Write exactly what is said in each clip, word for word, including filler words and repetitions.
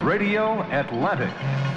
Radio Atlantic.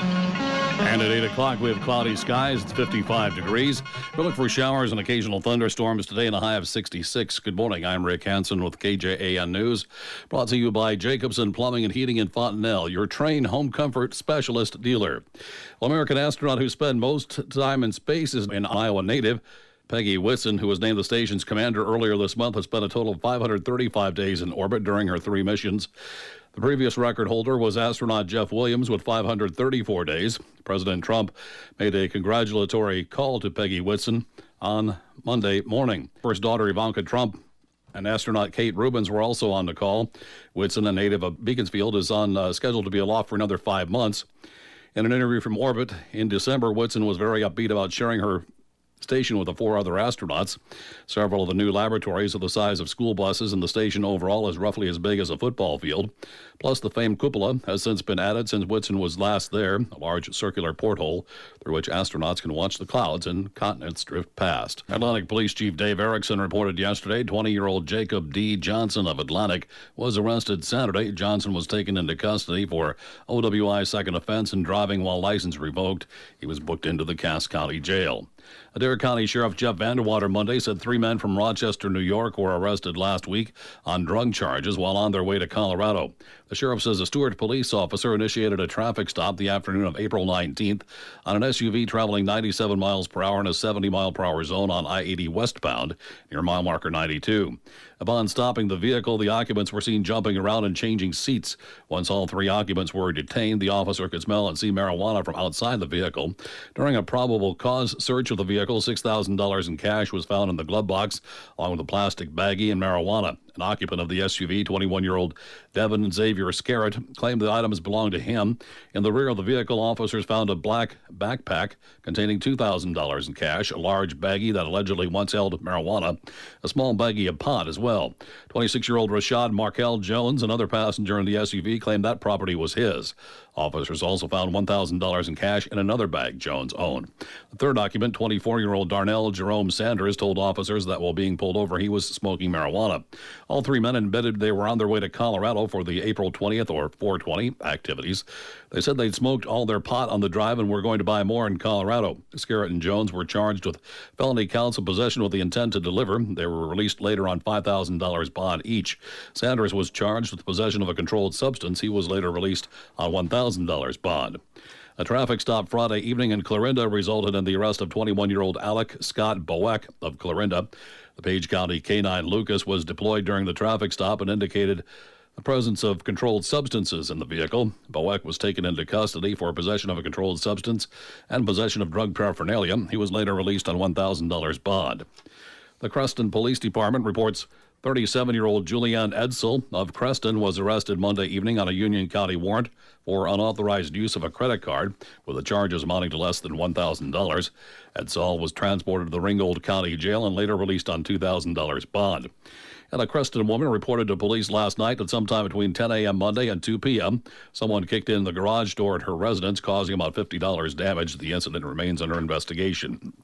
And at eight o'clock, we have cloudy skies. It's fifty-five degrees. We look for showers and occasional thunderstorms today in a high of sixty-six. Good morning. I'm Rick Hansen with K J A N News. Brought to you by Jacobson Plumbing and Heating in Fontenelle, your trained home comfort specialist dealer. Well, American astronaut who spent most time in space is an Iowa native. Peggy Whitson, who was named the station's commander earlier this month, has spent a total of five hundred thirty-five days in orbit during her three missions. The previous record holder was astronaut Jeff Williams with five hundred thirty-four days. President Trump made a congratulatory call to Peggy Whitson on Monday morning. First daughter Ivanka Trump and astronaut Kate Rubins were also on the call. Whitson, a native of Beaconsfield, is on uh, scheduled to be aloft for another five months. In an interview from orbit in December, Whitson was very upbeat about sharing her station with the four other astronauts. Several of the new laboratories are the size of school buses, and the station overall is roughly as big as a football field. Plus, the famed cupola has since been added since Whitson was last there, a large circular porthole through which astronauts can watch the clouds and continents drift past. Atlantic Police Chief Dave Erickson reported yesterday twenty-year-old Jacob D. Johnson of Atlantic was arrested Saturday. Johnson was taken into custody for O W I second offense and driving while license revoked. He was booked into the Cass County Jail. Adair County Sheriff Jeff Vanderwater Monday said three men from Rochester, New York were arrested last week on drug charges while on their way to Colorado. The sheriff says a Stewart police officer initiated a traffic stop the afternoon of April nineteenth on an S U V traveling ninety-seven miles per hour in a seventy mile per hour zone on I eighty westbound near mile marker ninety-two. Upon stopping the vehicle, the occupants were seen jumping around and changing seats. Once all three occupants were detained, the officer could smell and see marijuana from outside the vehicle. During a probable cause search of the vehicle, six thousand dollars in cash was found in the glove box, along with a plastic baggie and marijuana. An occupant of the S U V, twenty-one-year-old Devin Xavier Scarrett, claimed the items belonged to him. In the rear of the vehicle, officers found a black backpack containing two thousand dollars in cash, a large baggie that allegedly once held marijuana, a small baggie of pot as well. twenty-six-year-old Rashad Markel Jones, another passenger in the S U V, claimed that property was his. Officers also found one thousand dollars in cash in another bag Jones owned. The third occupant, twenty-four-year-old Darnell Jerome Sanders, told officers that while being pulled over, he was smoking marijuana. All three men admitted they were on their way to Colorado for the April twentieth or four twenty activities. They said they'd smoked all their pot on the drive and were going to buy more in Colorado. Scarrett and Jones were charged with felony counts of possession with the intent to deliver. They were released later on five thousand dollars bond each. Sanders was charged with possession of a controlled substance. He was later released on one thousand dollars bond. A traffic stop Friday evening in Clarinda resulted in the arrest of twenty-one-year-old Alec Scott Boeck of Clarinda. The Page County K nine Lucas was deployed during the traffic stop and indicated the presence of controlled substances in the vehicle. Boeck was taken into custody for possession of a controlled substance and possession of drug paraphernalia. He was later released on one thousand dollars bond. The Creston Police Department reports thirty-seven-year-old Julianne Edsel of Creston was arrested Monday evening on a Union County warrant for unauthorized use of a credit card, with the charges amounting to less than one thousand dollars. Edsel was transported to the Ringgold County Jail and later released on two thousand dollars bond. And a Creston woman reported to police last night that sometime between ten a.m. Monday and two p.m., someone kicked in the garage door at her residence, causing about fifty dollars damage. The incident remains under investigation.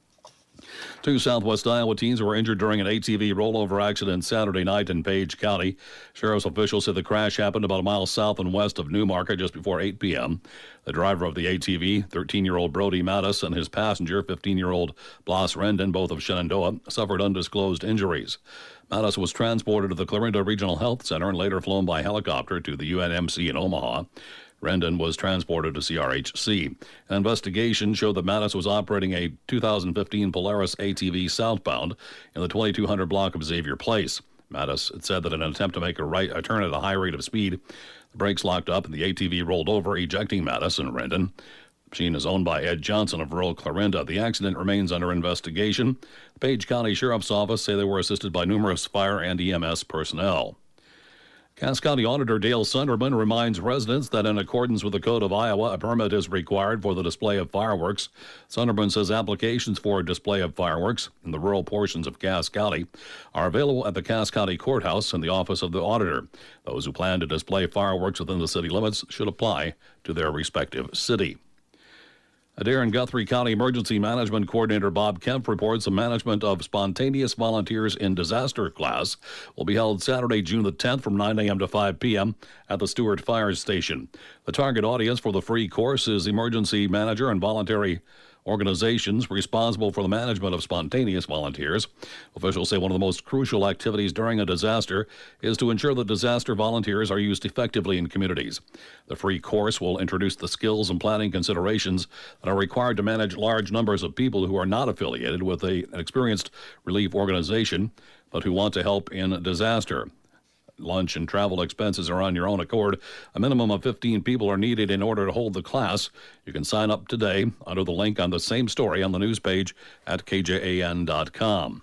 Two Southwest Iowa teens were injured during an A T V rollover accident Saturday night in Page County. Sheriff's officials said the crash happened about a mile south and west of Newmarket just before eight p.m. The driver of the A T V, thirteen-year-old Brody Mattis, and his passenger, fifteen-year-old Blas Rendon, both of Shenandoah, suffered undisclosed injuries. Mattis was transported to the Clarinda Regional Health Center and later flown by helicopter to the U N M C in Omaha. Rendon was transported to C R H C. An investigation showed that Mattis was operating a two thousand fifteen Polaris A T V southbound in the twenty-two hundred block of Xavier Place. Mattis had said that in an attempt to make a right a turn at a high rate of speed, the brakes locked up and the A T V rolled over, ejecting Mattis and Rendon. The machine is owned by Ed Johnson of rural Clarinda. The accident remains under investigation. The Page County Sheriff's Office say they were assisted by numerous fire and E M S personnel. Cass County Auditor Dale Sunderman reminds residents that in accordance with the Code of Iowa, a permit is required for the display of fireworks. Sunderman says applications for a display of fireworks in the rural portions of Cass County are available at the Cass County Courthouse and the Office of the Auditor. Those who plan to display fireworks within the city limits should apply to their respective city. Adair and Guthrie County Emergency Management Coordinator Bob Kemp reports the management of spontaneous volunteers in disaster class will be held Saturday, June the tenth from nine a.m. to five p.m. at the Stewart Fire Station. The target audience for the free course is emergency manager and voluntary organizations responsible for the management of spontaneous volunteers. Officials say one of the most crucial activities during a disaster is to ensure that disaster volunteers are used effectively in communities. The free course will introduce the skills and planning considerations that are required to manage large numbers of people who are not affiliated with a, an experienced relief organization, but who want to help in disaster. Lunch and travel expenses are on your own accord. A minimum of fifteen people are needed in order to hold the class. You can sign up today under the link on the same story on the news page at K J A N dot com.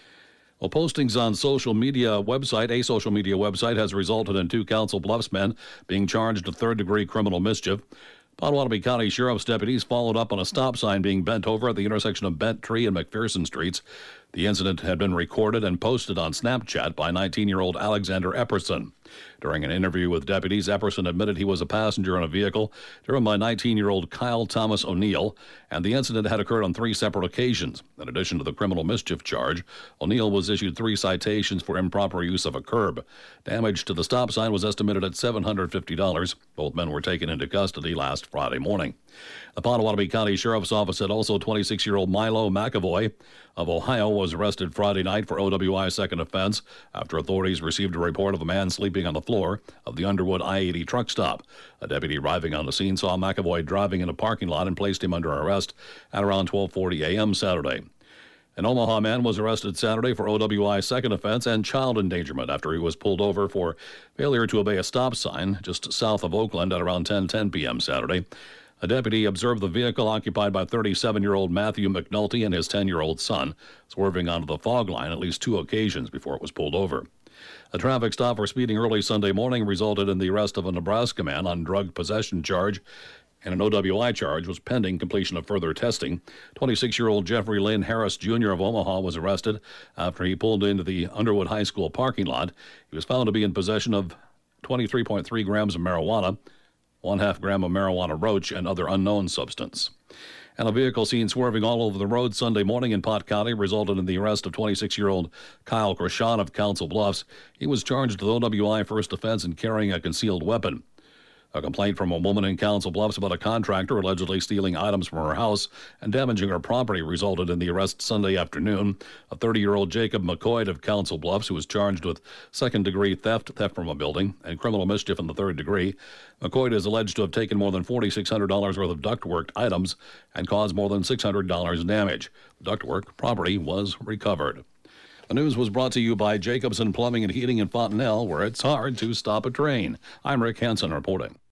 Well, postings on social media website, a social media website, has resulted in two Council Bluffs men being charged with third-degree criminal mischief. Potawatomi County Sheriff's deputies followed up on a stop sign being bent over at the intersection of Bent Tree and McPherson Streets. The incident had been recorded and posted on Snapchat by nineteen-year-old Alexander Epperson. During an interview with deputies, Epperson admitted he was a passenger in a vehicle driven by nineteen-year-old Kyle Thomas O'Neill, and the incident had occurred on three separate occasions. In addition to the criminal mischief charge, O'Neill was issued three citations for improper use of a curb. Damage to the stop sign was estimated at seven hundred fifty dollars. Both men were taken into custody last Friday morning. The Potawatomi County Sheriff's Office said also twenty-six-year-old Milo McAvoy of Ohio was arrested Friday night for O W I second offense after authorities received a report of a man sleeping on the floor of the Underwood I eighty truck stop. A deputy arriving on the scene saw McAvoy driving in a parking lot and placed him under arrest at around twelve forty a.m. Saturday. An Omaha man was arrested Saturday for O W I second offense and child endangerment after he was pulled over for failure to obey a stop sign just south of Oakland at around ten ten p.m. Saturday. A deputy observed the vehicle occupied by thirty-seven-year-old Matthew McNulty and his ten-year-old son swerving onto the fog line at least two occasions before it was pulled over. A traffic stop for speeding early Sunday morning resulted in the arrest of a Nebraska man on drug possession charge, and an O W I charge was pending completion of further testing. twenty-six-year-old Jeffrey Lynn Harris Junior of Omaha was arrested after he pulled into the Underwood High School parking lot. He was found to be in possession of twenty-three point three grams of marijuana, one half gram of marijuana roach, and other unknown substance. And a vehicle seen swerving all over the road Sunday morning in Pot County resulted in the arrest of twenty-six-year-old Kyle Krashan of Council Bluffs. He was charged with O W I first offense and carrying a concealed weapon. A complaint from a woman in Council Bluffs about a contractor allegedly stealing items from her house and damaging her property resulted in the arrest Sunday afternoon. A thirty-year-old Jacob McCoy of Council Bluffs, who was charged with second-degree theft, theft from a building, and criminal mischief in the third degree. McCoy is alleged to have taken more than four thousand six hundred dollars worth of ductwork items and caused more than six hundred dollars damage. The ductwork property was recovered. The news was brought to you by Jacobson Plumbing and Heating in Fontenelle, where it's hard to stop a train. I'm Rick Hansen reporting.